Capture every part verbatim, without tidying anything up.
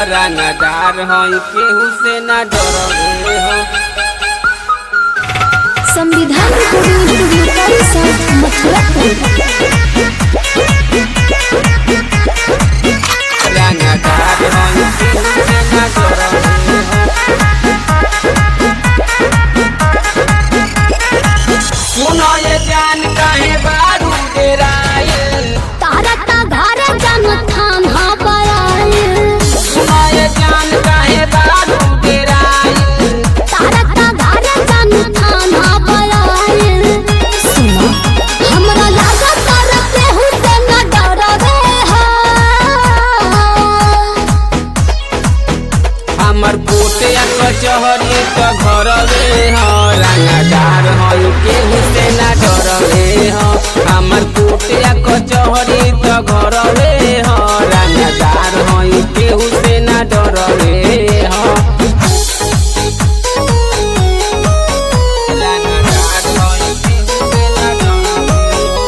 रानादार हई केहू से ना डरवे हो। संविधान रानादार हई केहू से ना डरवे हो। सुनो ये जान काहे बारू डेराइल तारा ता घर जन थान हबराइल। सुनो ये जान काहे बारू डेराइल तारा ता घर जन थान हबराइल। सुनो हमरा लागत तारा केहू से न डरवे हो। हमर कोटे कचहरी त घरवे हो। रानादार हई केहू से ना डरवे हो। हमर कोटे कचहरी त घरवे हो। रानादार हई केहू से ना डरवे हो। रानादार हई केहू से ना डरवे हो।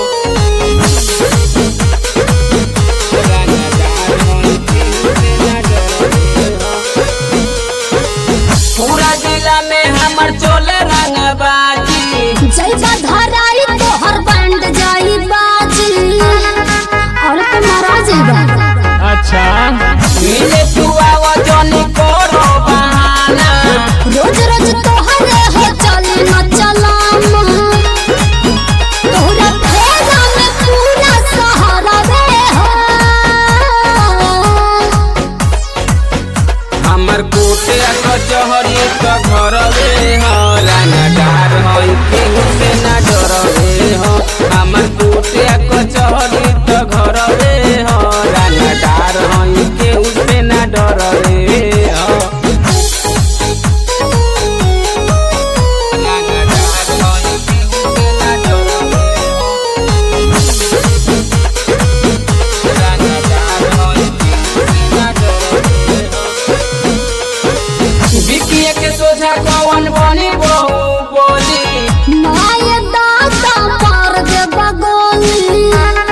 रानादार हई केहू से ना डरवे हो। पूरा जिला में हमर चोले रंगबाजी जैबा धराई तोहर बंड जाई बाजी। और तो मारा जैबा अच्छा मिले तू आवा जानी करो बहाना। रोज रोज तोहरे हो चली न चलाम। तोहरा फेरा में पूरा सहारा रे हो। हमर कोटे कचहरी त घरवे हो। रानादार हई केहू से ना डरवे हो। हमर कोटे कचहरी त घरवे हो। रानादार हई केहू से ना डरवे हो। रानादार हई केहू से ना डरवे हो। रानादार हई केहू से ना डरवे हो। बिकिया के सोझा कौन बनी बहु बोली माय दादा मार दे बगोली।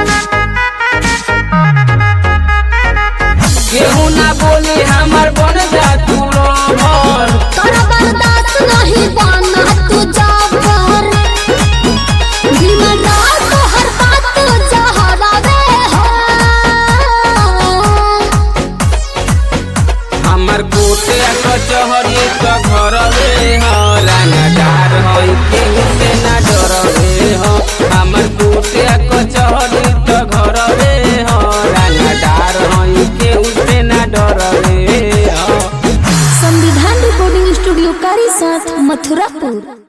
केहू ना बोली हमर बन जा तू रोहर। तोरा बर्दाश्त नहीं बना तू जाबर। दिलमरा तोहर बात जहरा रे हो। हमर कोटे कचहरी त घरवे हो। रानादार हई केहू से ना डरवे हो। हमर कोटे कचहरी त घरवे हो। रानादार हई केहू से ना डरवे हो। संविधान रिकॉर्डिंग स्टूडियो कारी साथ मथुरापुर।